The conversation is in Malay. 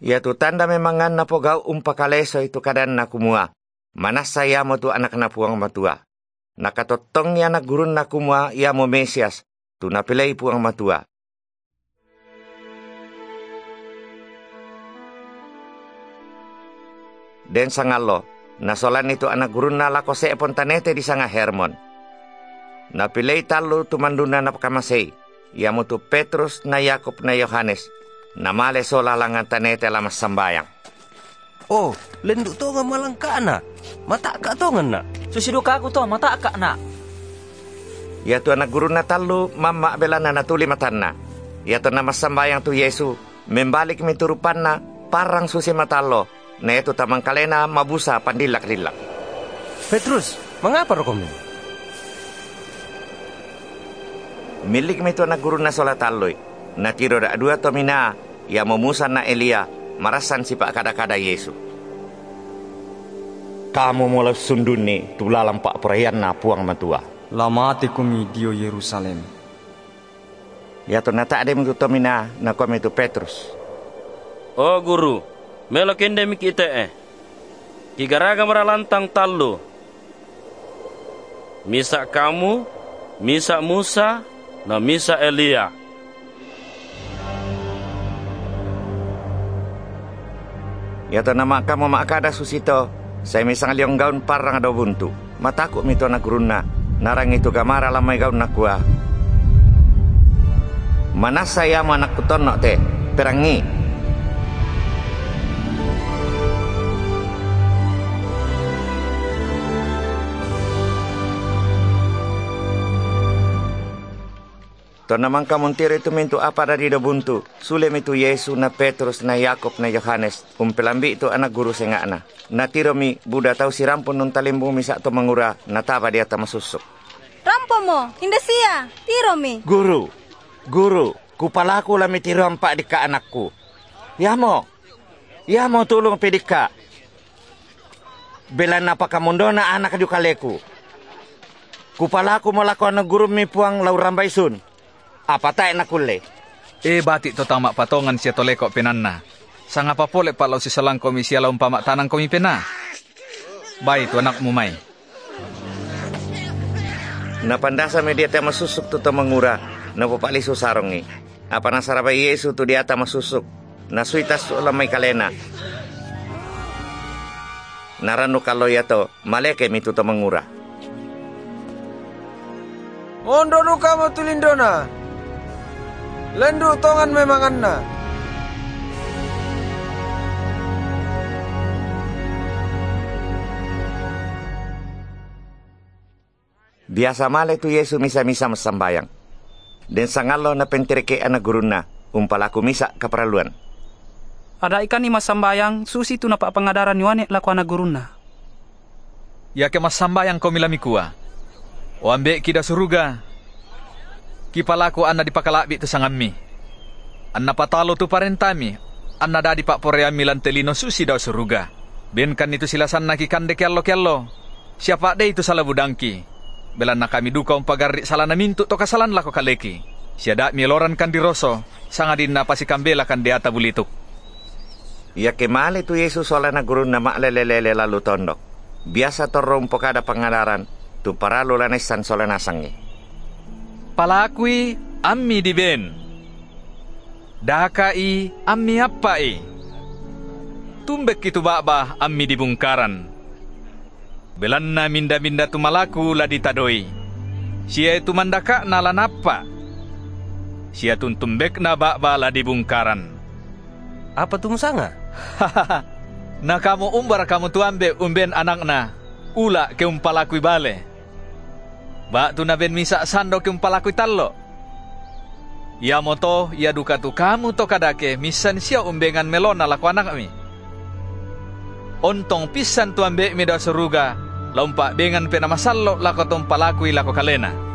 Ya tu tanda memangan na pogau umpakaleso itu kadan na kumua. Manas saya mo tu anak na puang matua. Nakatotong ya na gurun na kumua ya mo Mesias. Tu napilay puang matua. Den sangalo, nasolan itu anak gurun na lako se pontanete di sanga Hermon. Napilay talo tumanduna na pakamasay. Ya mo tu Petrus na Yakob na Yohanes. Namale sola langan tanete lamas sambayang. Oh, lenduk to nga malangka na. Mata ka to nga na. Susiduka ako to, mata ka na. Ya tu anak guru na talo, mama belana na tuli matan na. Ya tu namas sambayang tu Yesu, membalik miturupan na, parang susi matalo. Na ito tamang kalena, mabusa, pandilak-dilak. Petrus, mangapa ro kami? Milik mi tu anak guru na sola taloy. Natiro da dua tomina, ya memusan na Elia, marasan si pak kada-kada Yesu. Kamu mulai sundun ni, tulalang pak perayaan na puang matua. Lamati kumi dio Yerusalem. Ya to nata ade mi tomina, na kami tu Petrus. Oh guru, melo kende mi kita Kigaraga maralantang talo. Misa kamu, misa Musa, na misa Elia. Yato nama kamu makada susito, saya misang liong gaun parang ada buntu. Mataku mito na guruna, narang itu gamara lamay gaun na kuah. Mana saya manak kutonok te, perangi. To namang kamuntiro itu mintu apa dari do buntu. Sule mitu Yesu na Petrus na Yakob na Yohanes. Umpelambi itu anak guru sengakna. Natiro mi Buddha tahu si rampon nun talimbu misa to mangura. Nataba dia ta masusuk. Rampo mo, hindi siya. Tiro mi. Guru, kupalaku lami tiro ampak di ka anakku. Yamo tulong pedika. Belan apa kamundo na anak di kaleku. Kupalaku malako na guru mi puang lau rambaisun. Apa tayo na kule? Batik to tamak patongan siya tolekok pinanna. Sanga pa pole palaw si salang komi siya laong pamak tanang komi pina. Bay to anak mumay. Napandasa media tayo masusuk to mangura. Napapali susarong ni. Apa nasarabay Yesu to dia ta masusuk. Nasuitas to lamay kalena. Narano kaloya to, maleke mi to mangura. Ondo nuka mo tulindona. Lendu tongan memangan na. Biasa male tu Yesu misa-misa masambayang. Den sangalo na pentirike anak guruna, umpalaku misa kaperaluan. Ada ikan ni masambayang, susi tu napa pangadaran yuane laku anak guruna. Ya ke masambayang ko milamikua. O ambe kida suruga. Kipalaku anna dipakalabi tu sangami. Anna patalo tu parentami. Anna dadi pak poreami lantelino susi daw suruga. Benkan itu silasan na kikande kello-kello. Siapa de itu salah budangki. Belan na kami duka umpagarri salah na mintu to kasalan lako kaleki. Siada mieloran kan diroso. Sangadin na pasikambela kan diata bulituk. Ya kemale tu Yesus sola na guru na maalelelele lalu tondok. Biasa torong pokada pangadaran. Tu paralo lanesan sola nasangi. Palakui ammi di ben. Dakai ammi appai. Tumbek itu baba ammi di bungkaran. Belanna minda-minda tu malaku la ditadoi. Sia itu mandaka na lanapa. Sia tuntumbek na baba la di bungkaran. Apa tu musanga? Na kamu umbar kamu tuambe umben anak na. Ula ke umpalakui bale. Ba tu na ben misa sando ke umpalakui tallo. Ya moto ya duka tu kamu to kadake misan sia umbengan melona laku anak mi. Ontong pisan tu ambe mi da suruga lompa bengan pena masallo lako tumpalakui lako kalena.